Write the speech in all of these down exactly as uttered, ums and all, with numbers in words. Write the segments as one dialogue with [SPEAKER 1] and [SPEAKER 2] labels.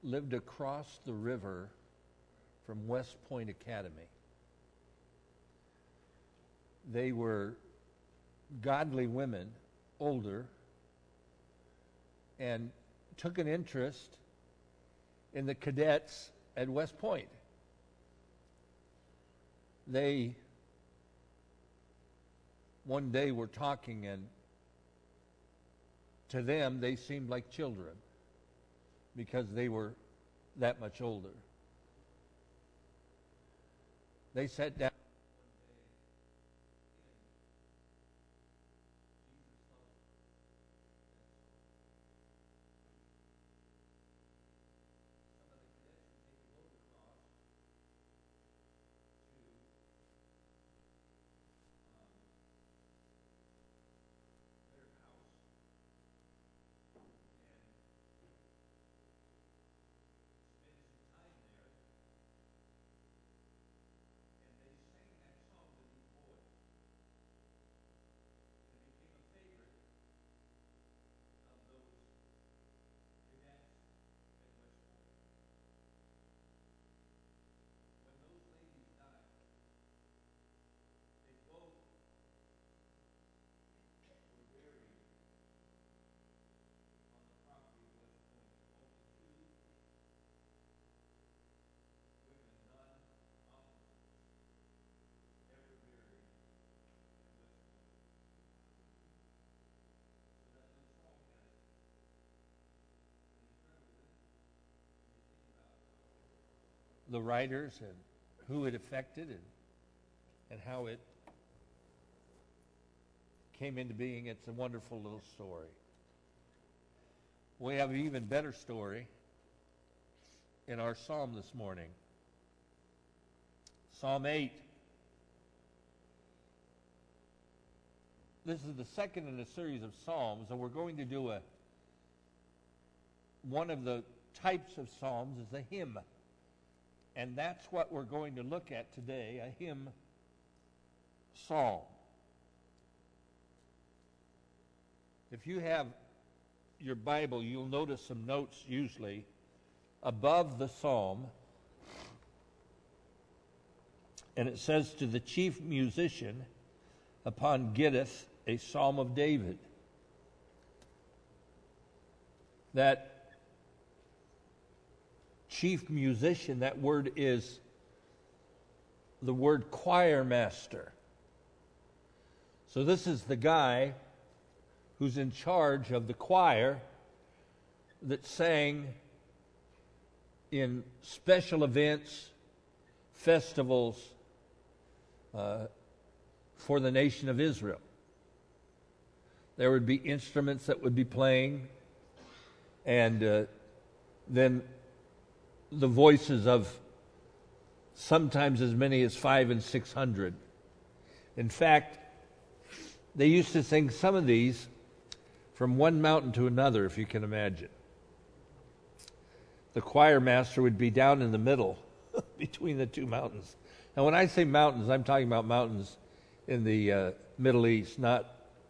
[SPEAKER 1] lived across the river from West Point Academy. They were godly women, older, and took an interest in the cadets at West Point. They one day were talking, and to them they seemed like children because they were that much older. They sat down. The writers and who it affected and, and how it came into being. It's a wonderful little story. We have an even better story in our psalm this morning. Psalm eight. This is the second in a series of psalms, and we're going to do a one of the types of psalms is a hymn. And that's what we're going to look at today, a hymn psalm. If you have your Bible, you'll notice some notes usually above the psalm. And it says, to the chief musician upon Gittith, a psalm of David. That chief musician, that word is the word choir master. So this is the guy who's in charge of the choir that sang in special events, festivals uh, for the nation of Israel. There would be instruments that would be playing, and uh, then the voices of sometimes as many as five and six hundred. In fact, they used to sing some of these from one mountain to another, if you can imagine. The choir master would be down in the middle between the two mountains. Now, when I say mountains, I'm talking about mountains in the uh, Middle East, not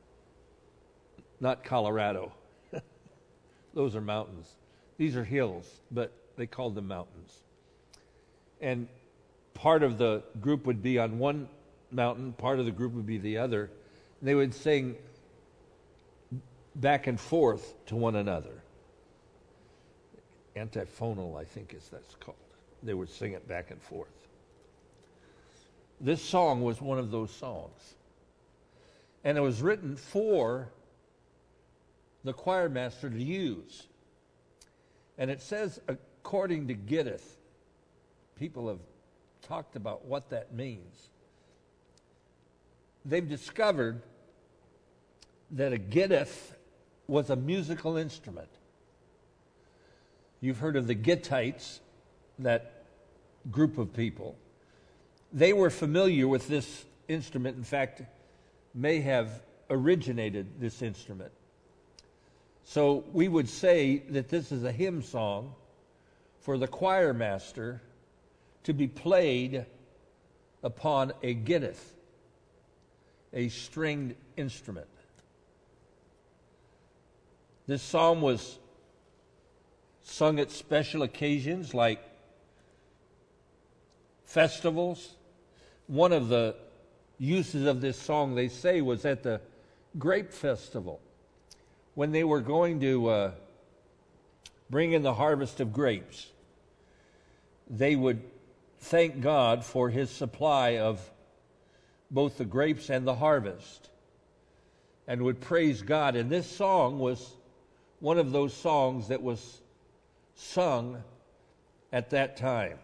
[SPEAKER 1] not Colorado. Those are mountains. These are hills, but they called them mountains. And part of the group would be on one mountain, part of the group would be the other. And they would sing back and forth to one another. Antiphonal, I think is that's called. They would sing it back and forth. This song was one of those songs. And it was written for the choir master to use. And it says, according to Gittith, people have talked about what that means. They've discovered that a Gittith was a musical instrument. You've heard of the Gittites, that group of people. They were familiar with this instrument, in fact, may have originated this instrument. So we would say that this is a hymn song for the choir master to be played upon a gittith, a stringed instrument. This psalm was sung at special occasions like festivals. One of the uses of this song, they say, was at the grape festival when they were going to uh, bring in the harvest of grapes. They would thank God for his supply of both the grapes and the harvest, and would praise God. And this song was one of those songs that was sung at that time,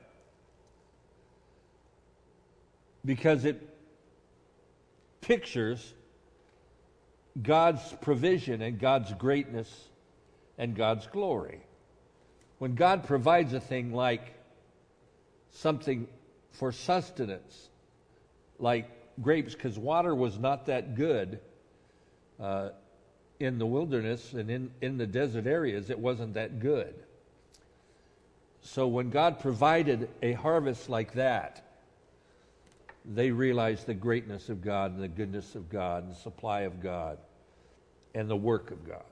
[SPEAKER 1] because it pictures God's provision and God's greatness and God's glory. When God provides a thing like something for sustenance, like grapes, because water was not that good uh, in the wilderness and in, in the desert areas, it wasn't that good. So when God provided a harvest like that, they realized the greatness of God and the goodness of God and the supply of God and the work of God.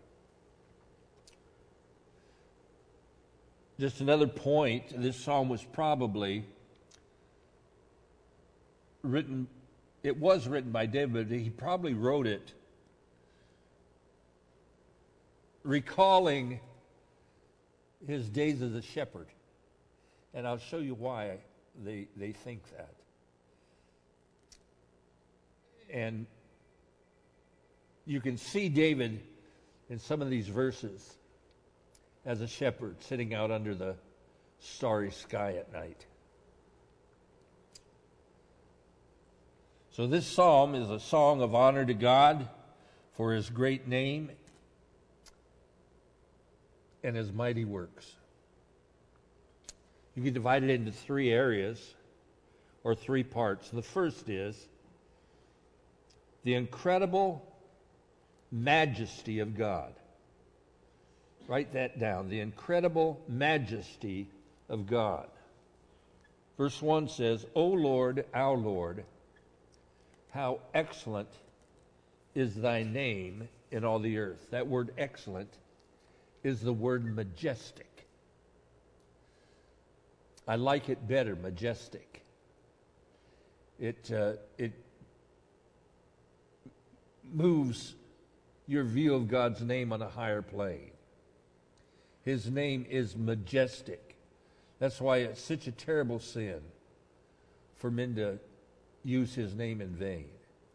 [SPEAKER 1] Just another point, this psalm was probably written, it was written by David, but he probably wrote it recalling his days as a shepherd. And I'll show you why they, they think that. And you can see David in some of these verses as a shepherd sitting out under the starry sky at night. So this psalm is a song of honor to God for his great name and his mighty works. You can divide it into three areas or three parts. The first is the incredible majesty of God. Write that down. The incredible majesty of God. Verse one says, O Lord, our Lord, how excellent is thy name in all the earth. That word excellent is the word majestic. I like it better, majestic. It, uh, it moves your view of God's name on a higher plane. His name is majestic. That's why it's such a terrible sin for men to use his name in vain.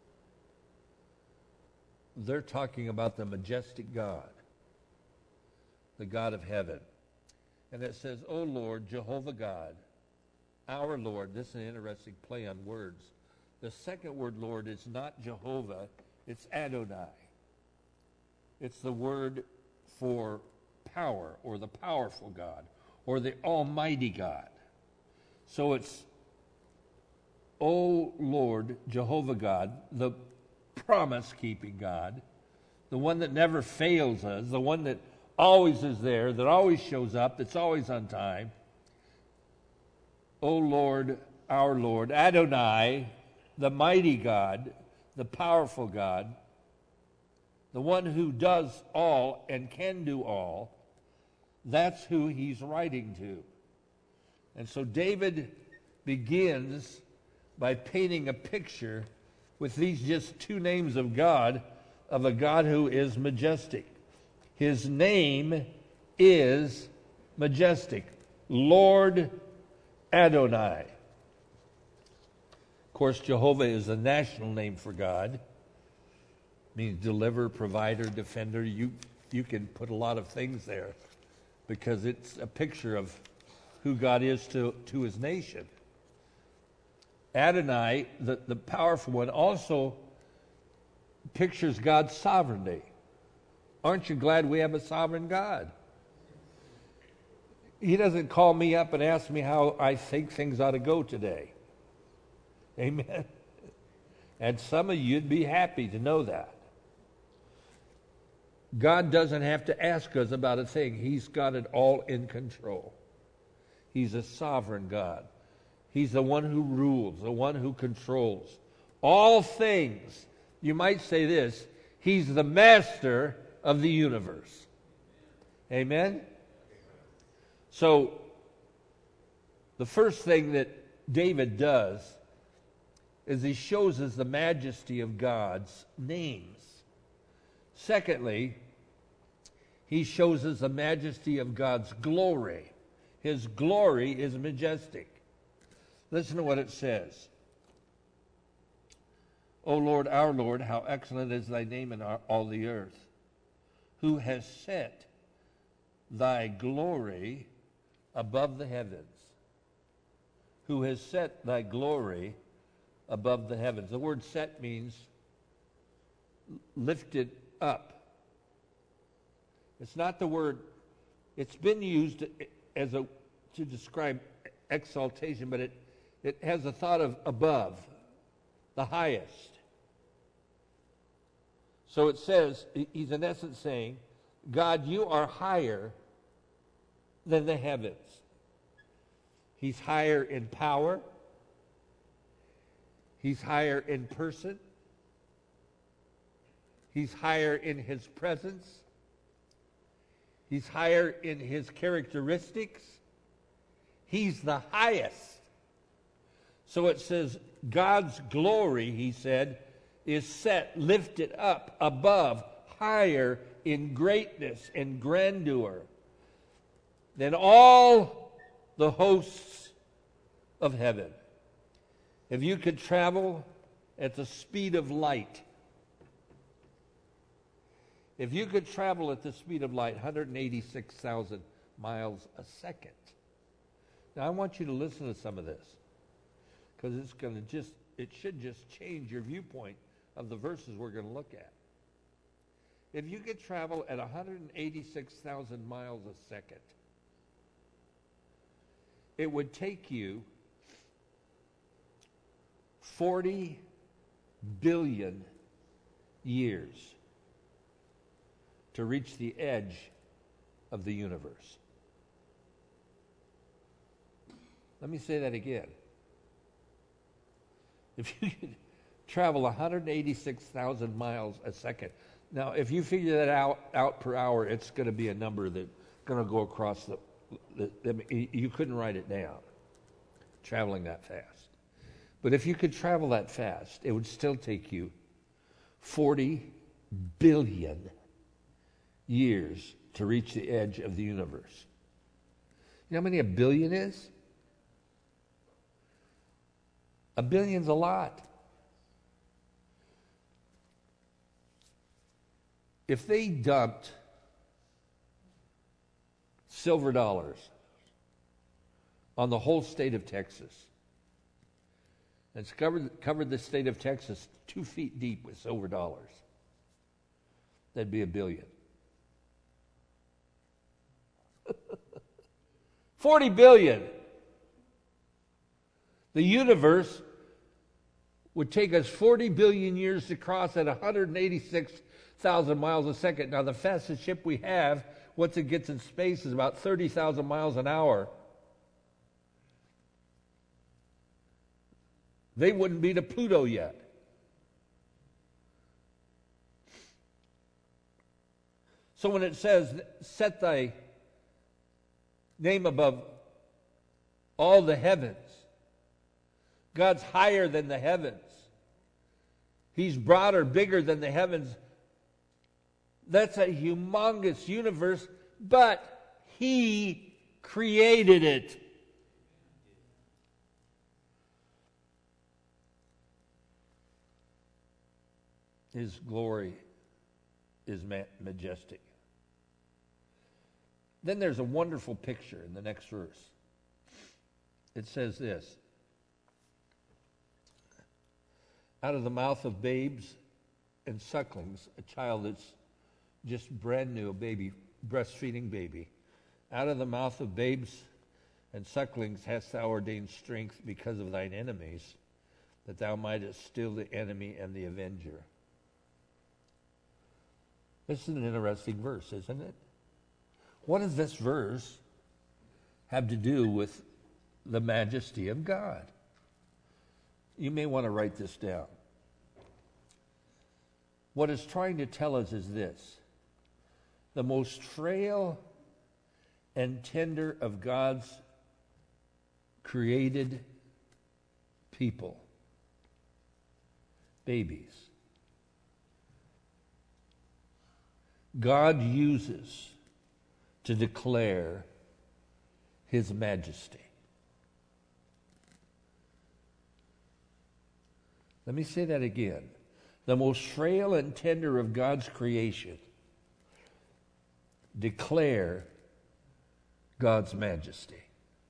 [SPEAKER 1] They're talking about the majestic God, the God of heaven. And it says, O Lord, Jehovah God, our Lord. This is an interesting play on words. The second word, Lord, is not Jehovah, it's Adonai. It's the word for power, or the powerful God, or the almighty God. So it's, O Lord, Jehovah God, the promise-keeping God, the one that never fails us, the one that always is there, that always shows up, that's always on time. O Lord, our Lord, Adonai, the mighty God, the powerful God, the one who does all and can do all. That's who he's writing to. And so David begins by painting a picture with these just two names of God, of a God who is majestic. His name is majestic. Lord Adonai. Of course, Jehovah is a national name for God. It means deliverer, provider, defender. You, you can put a lot of things there because it's a picture of who God is to, to his nation. Adonai, the, the powerful one, also pictures God's sovereignty. Aren't you glad we have a sovereign God? He doesn't call me up and ask me how I think things ought to go today. Amen. And some of you'd be happy to know that. God doesn't have to ask us about a thing. He's got it all in control. He's a sovereign God. He's the one who rules, the one who controls all things. You might say this, he's the master of the universe. Amen? So, the first thing that David does is he shows us the majesty of God's names. Secondly, he shows us the majesty of God's glory. His glory is majestic. Listen to what it says. O Lord, our Lord, how excellent is thy name in our, all the earth. Who has set thy glory above the heavens? Who has set thy glory above the heavens? The word set means lifted up. It's not the word, it's been used as a to describe exaltation, but it, it has a thought of above, the highest. So it says, he's in essence saying, God, you are higher than the heavens. He's higher in power. He's higher in person. He's higher in his presence. He's higher in his characteristics. He's the highest. So it says, God's glory, he said, is set, lifted up above, higher in greatness and grandeur than all the hosts of heaven. If you could travel at the speed of light, if you could travel at the speed of light, one hundred eighty-six thousand miles a second. Now I want you to listen to some of this, because it's going to just, it should just change your viewpoint of the verses we're going to look at. If you could travel at one hundred eighty-six thousand miles a second, it would take you forty billion years to reach the edge of the universe. Let me say that again. If you could travel one hundred eighty-six thousand miles a second. Now, if you figure that out, out per hour, it's going to be a number that's going to go across the, the, the... You couldn't write it down, traveling that fast. But if you could travel that fast, it would still take you forty billion years to reach the edge of the universe. You know how many a billion is? A billion's a lot. If they dumped silver dollars on the whole state of Texas, and it's covered, covered the state of Texas two feet deep with silver dollars, that'd be a billion. forty billion. The universe would take us forty billion years to cross at one hundred eighty-six thousand miles a second. Now, the fastest ship we have, once it gets in space, is about thirty thousand miles an hour. They wouldn't be to Pluto yet. So when it says, set thy name above all the heavens, God's higher than the heavens. He's broader, bigger than the heavens. That's a humongous universe, but He created it. His glory is ma- majestic. Then there's a wonderful picture in the next verse. It says this: out of the mouth of babes and sucklings, a child that's just brand new, a baby, breastfeeding baby. Out of the mouth of babes and sucklings hast thou ordained strength because of thine enemies, that thou mightest still the enemy and the avenger. This is an interesting verse, isn't it? What does this verse have to do with the majesty of God? You may want to write this down. What it's trying to tell us is this: the most frail and tender of God's created people, babies. God uses to declare His majesty. Let me say that again. The most frail and tender of God's creation declare God's majesty.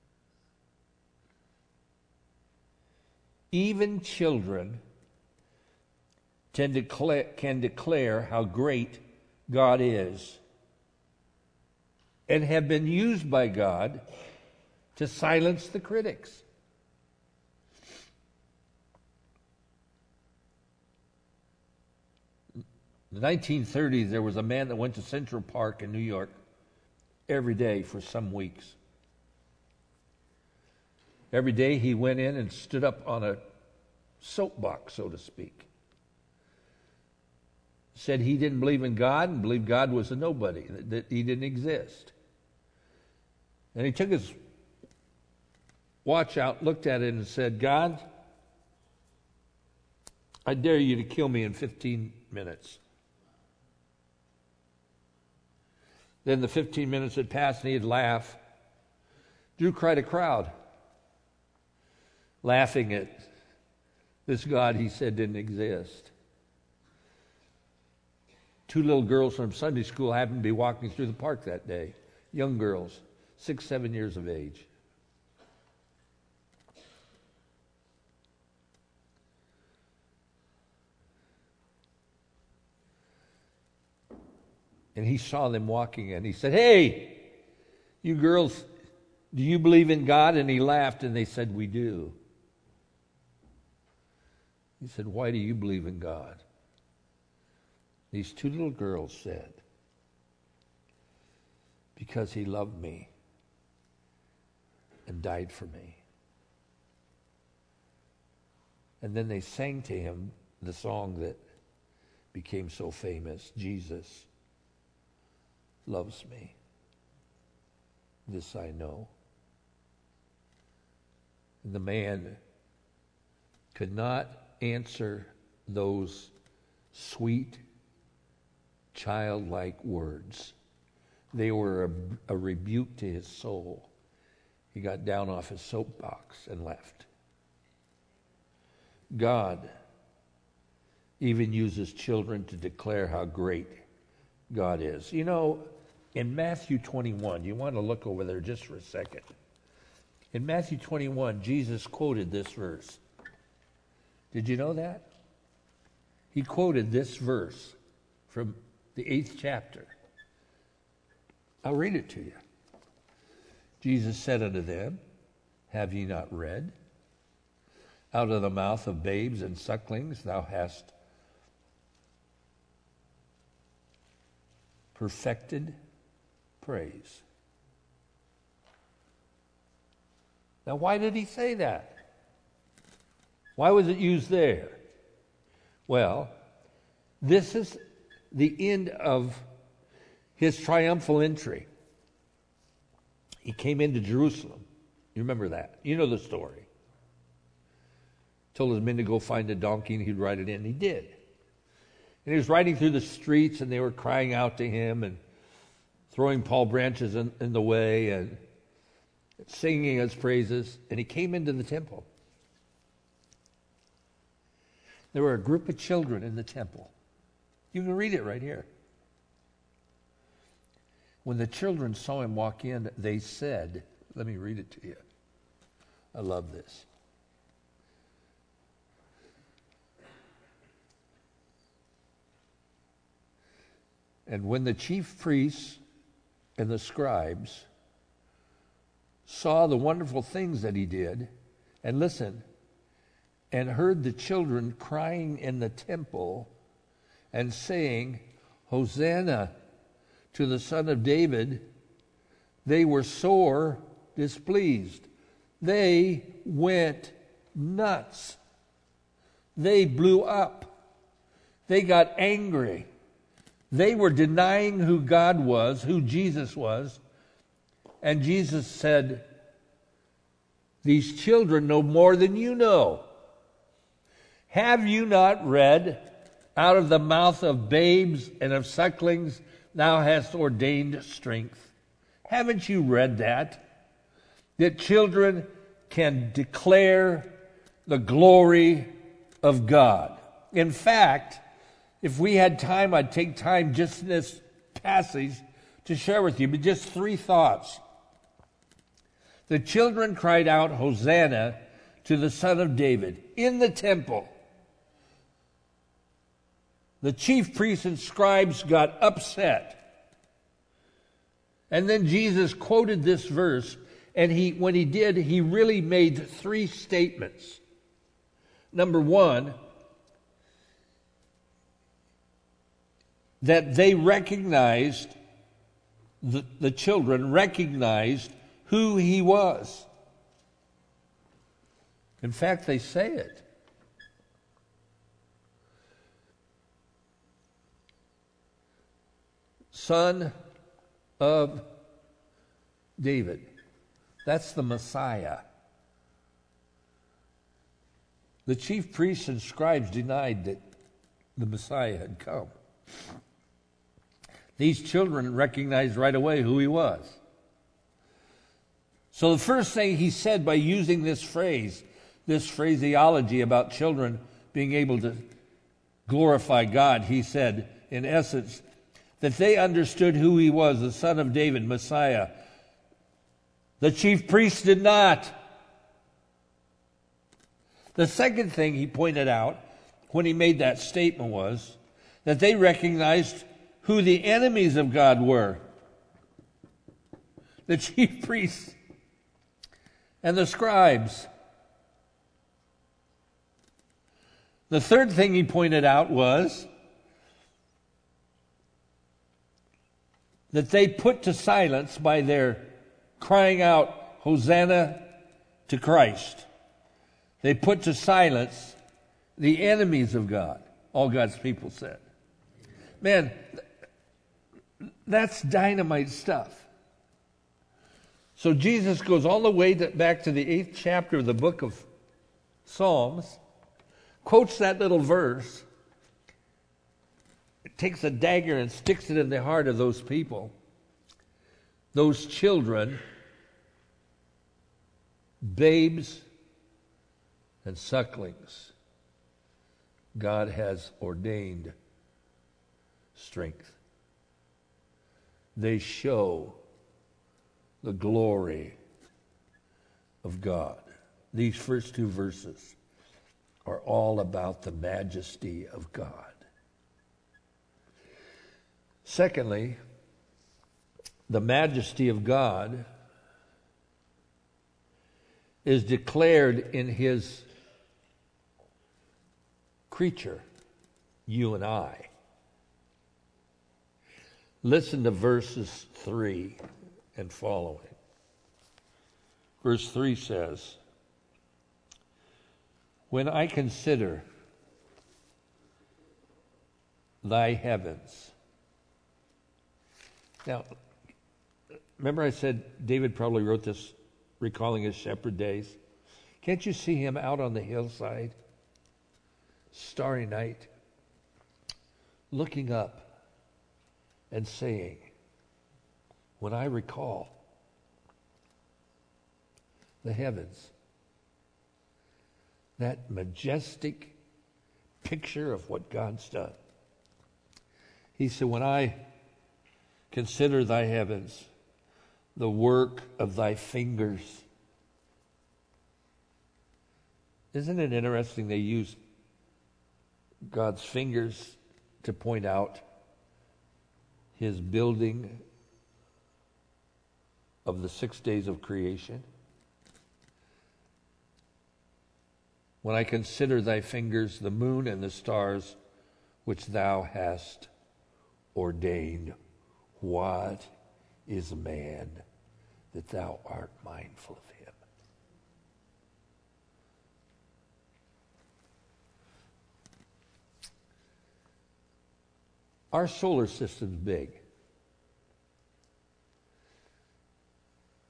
[SPEAKER 1] Even children can declare, can declare how great God is and have been used by God to silence the critics. In the nineteen thirties, there was a man that went to Central Park in New York every day for some weeks. Every day he went in and stood up on a soapbox, so to speak. Said he didn't believe in God and believed God was a nobody, that, that he didn't exist. And he took his watch out, looked at it, and said, God, I dare you to kill me in fifteen minutes. Then the fifteen minutes had passed and he'd laugh. Drew cried a crowd, laughing at this God he said didn't exist. Two little girls from Sunday school happened to be walking through the park that day. Young girls, six, seven years of age. And he saw them walking and he said, hey, you girls, do you believe in God? And he laughed and they said, we do. He said, why do you believe in God? These two little girls said, because he loved me and died for me. And then they sang to him the song that became so famous, Jesus loves me. This I know. And the man could not answer those sweet, childlike words. They were a, a rebuke to his soul. He got down off his soapbox and left. God even uses children to declare how great God is. You know, in Matthew twenty-one, you want to look over there just for a second. In Matthew twenty-one, Jesus quoted this verse. Did you know that? He quoted this verse from the eighth chapter. I'll read it to you. Jesus said unto them, have ye not read? Out of the mouth of babes and sucklings thou hast perfected praise. Now, why did he say that? Why was it used there? Well, this is the end of his triumphal entry. He came into Jerusalem. You remember that. You know the story. Told his men to go find a donkey and he'd ride it in. He did. And he was riding through the streets and they were crying out to him and throwing palm branches in, in the way and singing his praises. And he came into the temple. There were a group of children in the temple. You can read it right here. When the children saw him walk in, they said, let me read it to you. I love this. And when the chief priests and the scribes saw the wonderful things that he did, and listen, and heard the children crying in the temple and saying, Hosanna to the Son of David, they were sore displeased. They went nuts. They blew up. They got angry. They were denying who God was, who Jesus was, And Jesus said, these children know more than you know. Have you not read, out of the mouth of babes and of sucklings thou hast ordained strength? Haven't you read that? That children can declare the glory of God. In fact, if we had time, I'd take time just in this passage to share with you, but just three thoughts. The children cried out, Hosanna to the Son of David in the temple. The chief priests and scribes got upset. And then Jesus quoted this verse, and he, when he did, he really made three statements. Number one, that they recognized, the, the children recognized who he was. In fact, they say it. Son of David. That's the Messiah. The chief priests and scribes denied that the Messiah had come. These children recognized right away who he was. So the first thing he said by using this phrase, this phraseology about children being able to glorify God, he said, in essence, that they understood who he was, the Son of David, Messiah. The chief priests did not. The second thing he pointed out when he made that statement was that they recognized who the enemies of God were. The chief priests and the scribes. The third thing he pointed out was that they put to silence by their crying out, Hosanna to Christ. They put to silence the enemies of God, all God's people said. Man, that's dynamite stuff. So Jesus goes all the way to, back to the eighth chapter of the book of Psalms, quotes that little verse, takes a dagger and sticks it in the heart of those people, those children, babes and sucklings. God has ordained strength. They show the glory of God. These first two verses are all about the majesty of God. Secondly, the majesty of God is declared in his creature, you and I. Listen to verses three and following. Verse three says, when I consider thy heavens. Now, remember I said David probably wrote this recalling his shepherd days. Can't you see him out on the hillside, starry night, looking up and saying, when I recall the heavens, that majestic picture of what God's done. He said, when I consider thy heavens, the work of thy fingers. Isn't it interesting they use God's fingers to point out his building of the six days of creation? When I consider thy fingers, the moon and the stars, which thou hast ordained, what is man that thou art mindful of him? Our solar system's big.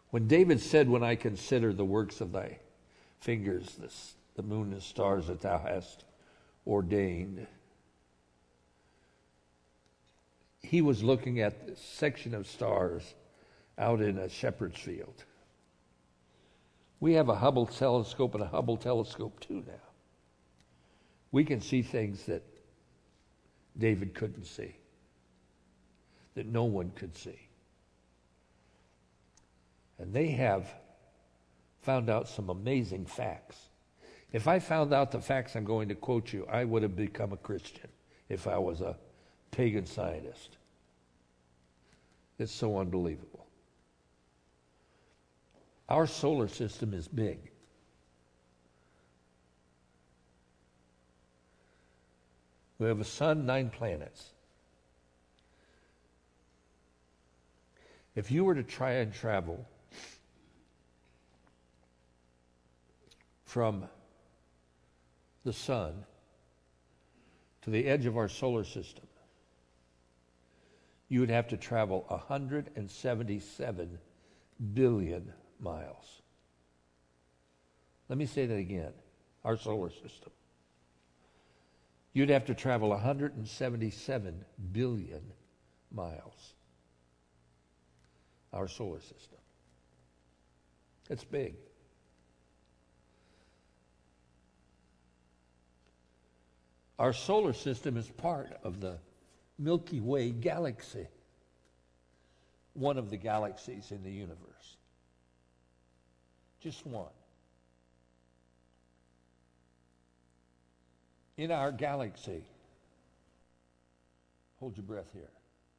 [SPEAKER 1] When David said, when I consider the works of thy fingers, this, the moon and stars that thou hast ordained, he was looking at this section of stars out in a shepherd's field. We have a Hubble telescope and a Hubble telescope too now. We can see things that David couldn't see, that no one could see. And they have found out some amazing facts. If I found out the facts I'm going to quote you, I would have become a Christian if I was a pagan scientist. It's so unbelievable. Our solar system is big. We have a sun, nine planets. If you were to try and travel from the sun to the edge of our solar system, you would have to travel one hundred seventy-seven billion miles. Let me say that again. Our solar system. You'd have to travel one hundred seventy-seven billion miles. Our solar system. It's big. Our solar system is part of the Milky Way galaxy, one of the galaxies in the universe. Just one. In our galaxy, hold your breath here,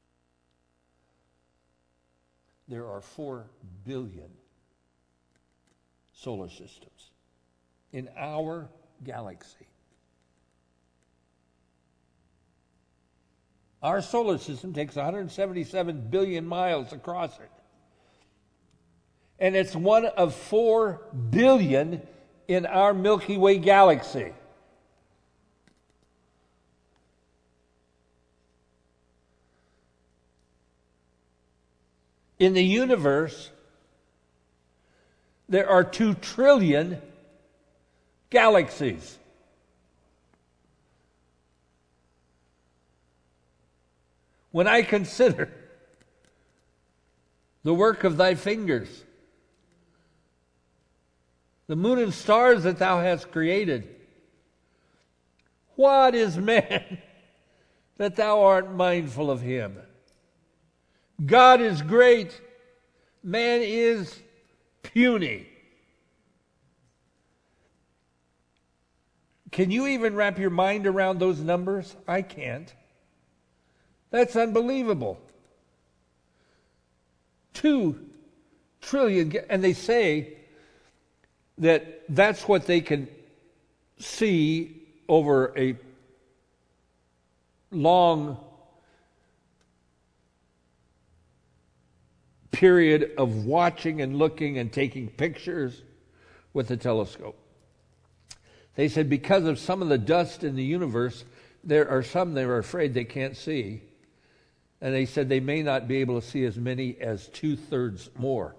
[SPEAKER 1] there are four billion solar systems. In our galaxy. Our solar system takes one hundred seventy-seven billion miles across it. And it's one of four billion in our Milky Way galaxy. In the universe, there are two trillion galaxies. When I consider the work of thy fingers, the moon and stars that thou hast created, what is man that thou art mindful of him? God is great, man is puny. Can you even wrap your mind around those numbers? I can't. That's unbelievable. Two trillion, and they say that that's what they can see over a long period of watching and looking and taking pictures with a telescope. They said because of some of the dust in the universe, there are some they were afraid they can't see. And they said they may not be able to see as many as two-thirds more.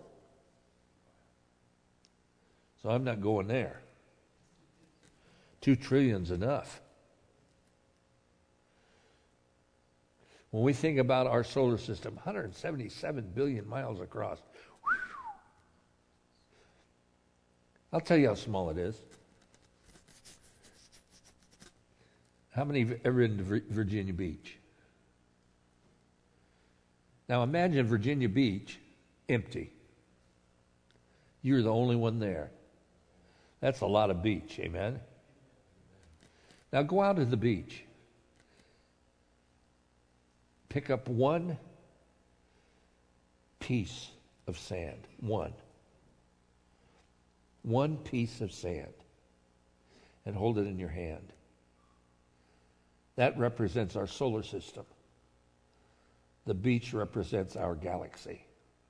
[SPEAKER 1] So I'm not going there. Two trillion's enough. When we think about our solar system, one hundred seventy-seven billion miles across. I'll tell you how small it is. How many have ever been to Virginia Beach? Now imagine Virginia Beach empty. You're the only one there. That's a lot of beach, amen? Now go out to the beach. Pick up one piece of sand. One. One piece of sand. And hold it in your hand. That represents our solar system. The beach represents our galaxy.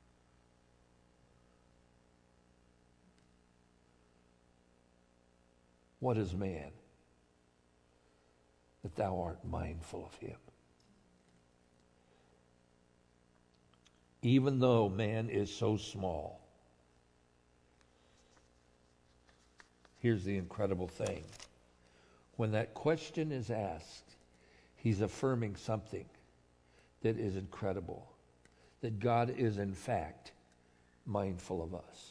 [SPEAKER 1] What is man that thou art mindful of him? Even though man is so small, Here's the incredible thing. When that question is asked, he's affirming something that is incredible, that God is in fact mindful of us.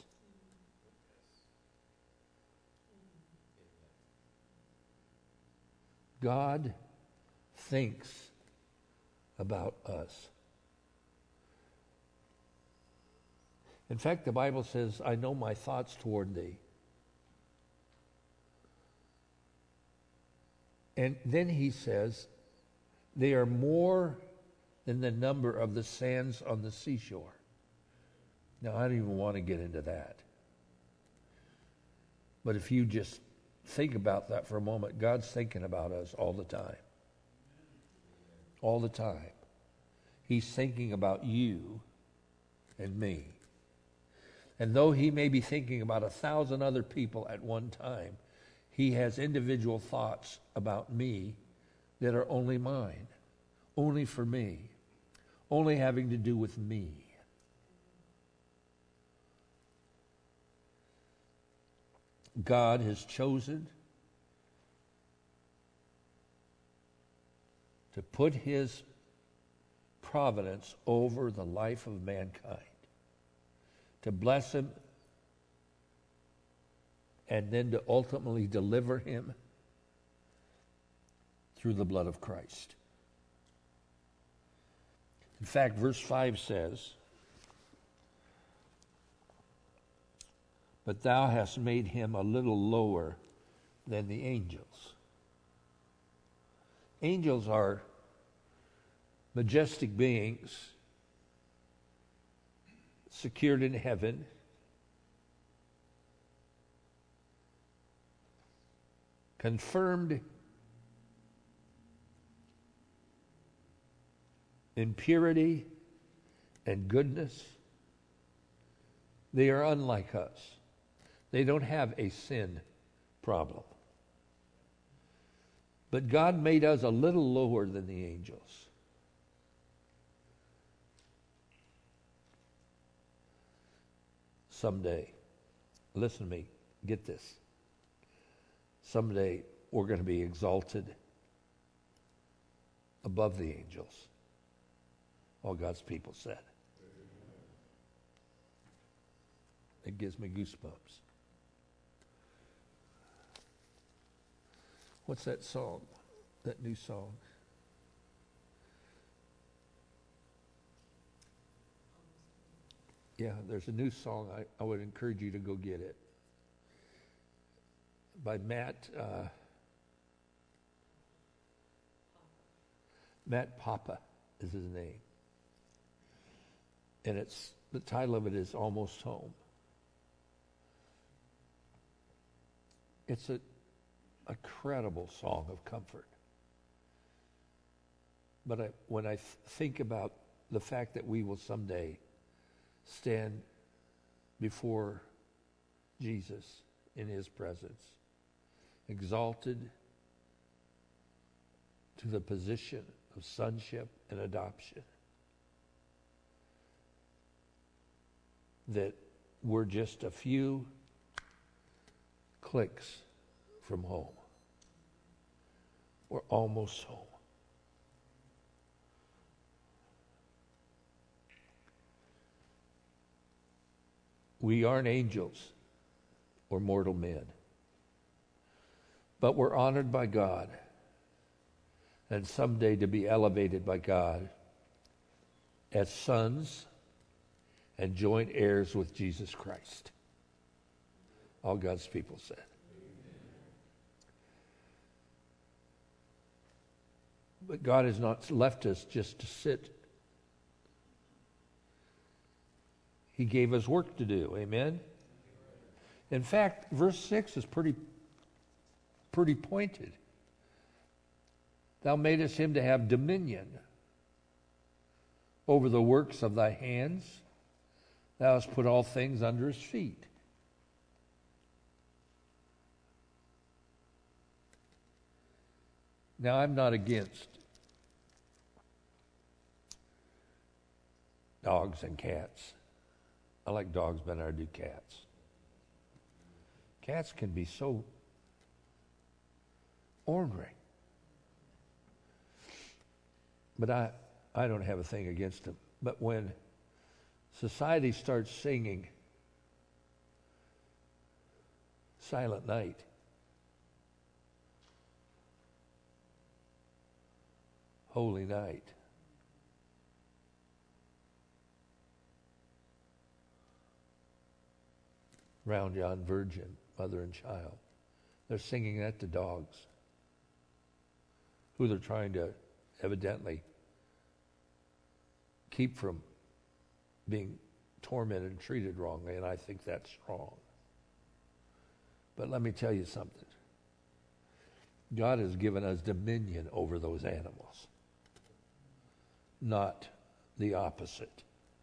[SPEAKER 1] God thinks about us. In fact, the Bible says, I know my thoughts toward thee. And then he says, they are more than the number of the sands on the seashore. Now, I don't even want to get into that. But if you just think about that for a moment, God's thinking about us all the time. All the time. He's thinking about you and me. And though he may be thinking about a thousand other people at one time, he has individual thoughts about me that are only mine, only for me, only having to do with me. God has chosen to put his providence over the life of mankind, to bless him, and then to ultimately deliver him through the blood of Christ. In fact, verse five says, but thou hast made him a little lower than the angels. Angels are majestic beings secured in heaven, confirmed in purity and goodness. They are unlike us. They don't have a sin problem. But God made us a little lower than the angels. Someday, listen to me, get this. Someday we're going to be exalted above the angels. All God's people said. It gives me goosebumps. What's that song? That new song? Yeah, there's a new song. I, I would encourage you to go get it. By Matt, uh, Matt Papa is his name. And it's, the title of it is Almost Home. It's a, a credible song of comfort. But I, when I th- think about the fact that we will someday stand before Jesus in his presence, exalted to the position of sonship and adoption, that we're just a few clicks from home. We're almost home. We aren't angels or mortal men, but we're honored by God, and someday to be elevated by God as sons and joint heirs with Jesus Christ. All God's people said. But God has not left us just to sit. He gave us work to do. Amen? In fact, verse six is pretty, pretty pointed. Thou madest him to have dominion over the works of thy hands. Thou hast put all things under his feet. Now, I'm not against dogs and cats. I like dogs better than I do cats. Cats can be so ornery. But I, I don't have a thing against them. But when society starts singing Silent Night, Holy Night, Round Yon Virgin, Mother and Child, they're singing that to dogs who they're trying to evidently keep from being tormented and treated wrongly, and I think that's wrong. But let me tell you something. God has given us dominion over those animals, not the opposite.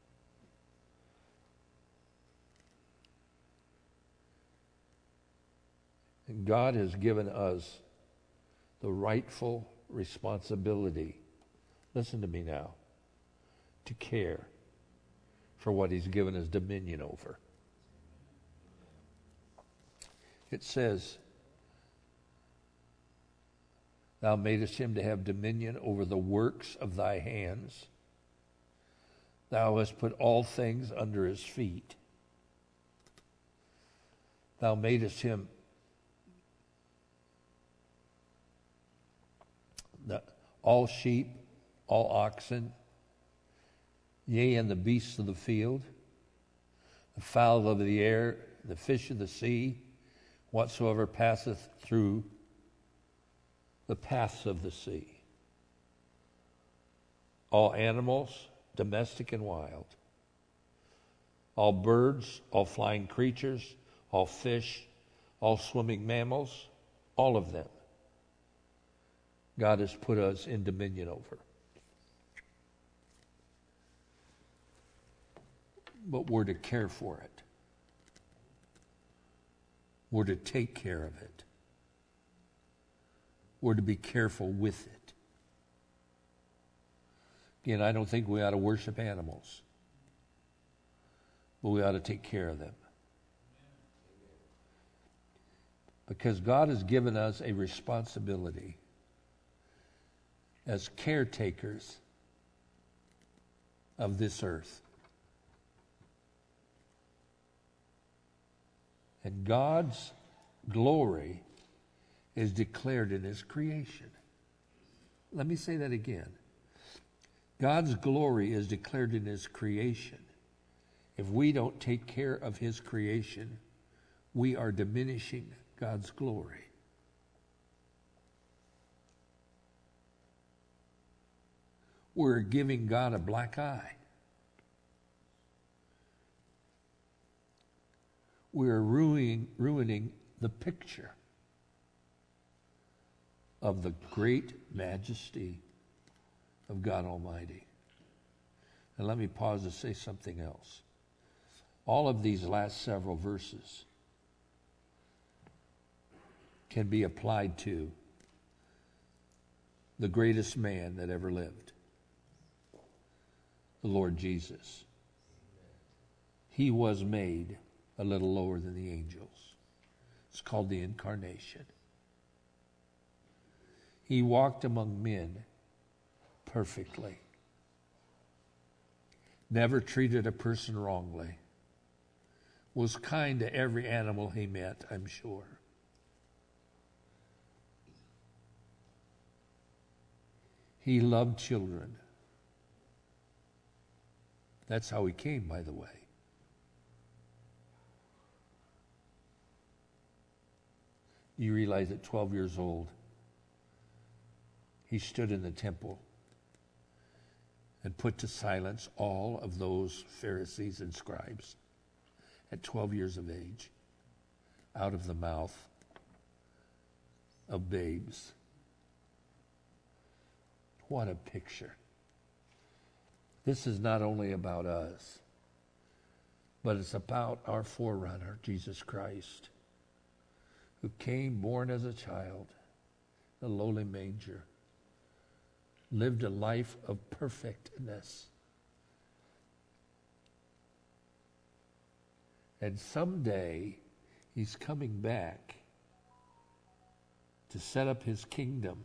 [SPEAKER 1] And God has given us the rightful responsibility, listen to me now, to care for what he's given us dominion over. It says, thou madest him to have dominion over the works of thy hands. Thou hast put all things under his feet. Thou madest him the, all sheep, all oxen, yea, and the beasts of the field, the fowl of the air, the fish of the sea, whatsoever passeth through the paths of the sea. All animals, domestic and wild, all birds, all flying creatures, all fish, all swimming mammals, all of them, God has put us in dominion over. But we're to care for it. We're to take care of it. We're to be careful with it. Again, I don't think we ought to worship animals, but we ought to take care of them. Because God has given us a responsibility as caretakers of this earth. And God's glory is declared in his creation. Let me say that again. God's glory is declared in his creation. If we don't take care of his creation, we are diminishing God's glory. We're giving God a black eye. We're ruining, ruining the picture of the great majesty of God Almighty. And let me pause to say something else. All of these last several verses can be applied to the greatest man that ever lived, the Lord Jesus. He was made a little lower than the angels. It's called the incarnation. He walked among men perfectly. Never treated a person wrongly. Was kind to every animal he met, I'm sure. He loved children. That's how he came, by the way. You realize at twelve years old, he stood in the temple and put to silence all of those Pharisees and scribes at twelve years of age, out of the mouth of babes. What a picture. This is not only about us, but it's about our forerunner, Jesus Christ, who came born as a child, in a lowly manger, lived a life of perfectness. And someday He's coming back to set up his kingdom,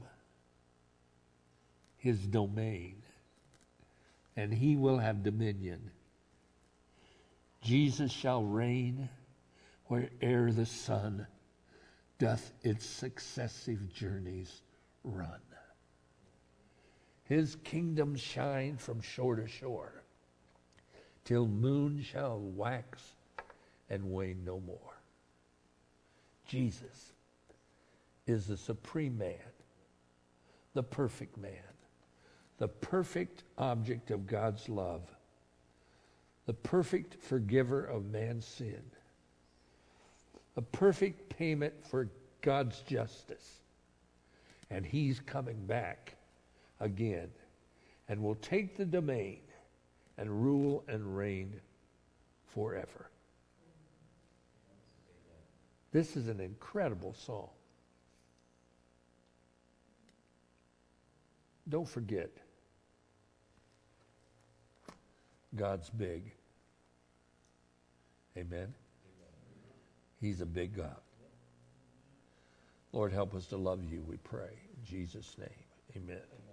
[SPEAKER 1] his domain, and he will have dominion. Jesus shall reign where'er the sun doth its successive journeys run. His kingdom shine from shore to shore, till moon shall wax and wane no more. Jesus is the supreme man, the perfect man, the perfect object of God's love, the perfect forgiver of man's sin, a perfect payment for God's justice. And he's coming back again and will take the domain and rule and reign forever. This is an incredible song. Don't forget, God's big. Amen? He's a big God. Lord, help us to love you, we pray. In Jesus' name, amen.